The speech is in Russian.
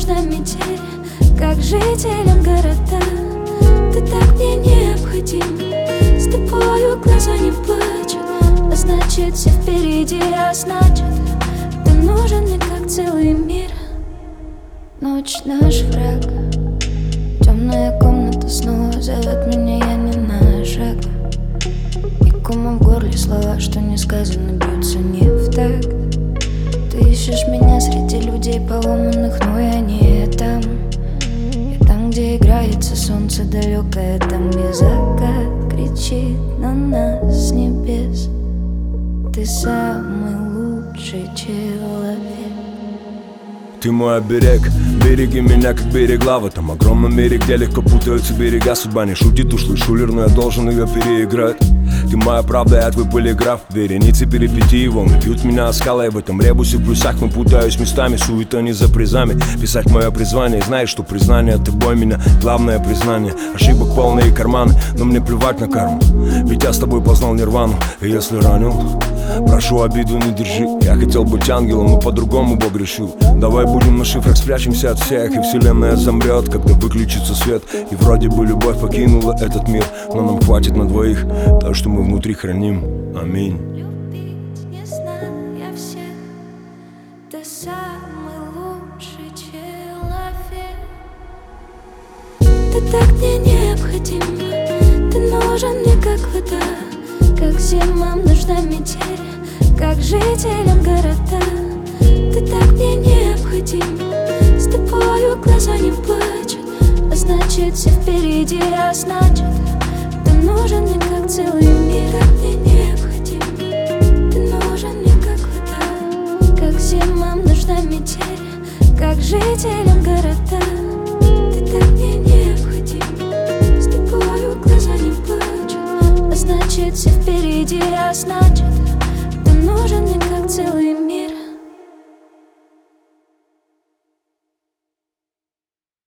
нужна метель, как жителям города. Ты так мне необходим, с тобою глаза не плачут, а значит все впереди, а значит ты нужен мне как целый мир. Ночь наш враг, темная комната снова зовет меня, я не на шаг. И комом в горле слова, что не сказано, бьются не в такт. Ты ищешь меня среди людей поломанных, но я не там. Я там, где играется солнце далекое, там, где закат кричит на нас с небес. Ты самый лучший человек. Ты мой оберег, береги меня, как берегла в этом огромном мире, где легко путаются берега. Судьба не шутит, ушлый шулер, но я должен ее переиграть. Ты моя правда, я твой полиграф. Вереницы перипетий, волны бьют меня о скалы. В этом ребусе в плюсах мы путаюсь местами. Суета не за призами, писать мое призвание. Знаешь, что признание тобой меня главное признание. Ошибок полные карманы, но мне плевать на карму, ведь я с тобой познал нирвану. И если ранил, прошу, обиду не держи. Я хотел быть ангелом, но по-другому Бог решил. Давай будем на шифрах, спрячемся от всех, и вселенная замрет, когда выключится свет. И вроде бы любовь покинула этот мир, но нам хватит на двоих то, что мы внутри храним. Аминь. Любить не знаю я всех, ты самый лучший человек. Ты так мне необходим, ты нужен мне как вода, как зимам нужна метель, как жителям города. Ты так мне необходим, с тобою глаза не плачут, а значит все впереди, а значит ты нужен мне как целый мир. Как мне необходим, ты нужен мне как вода, как зимам нужна метель, как жителям города. Ты так мне необходим, с тобою глаза не плачут, а значит все впереди, а значит ты нужен мне как целый мир.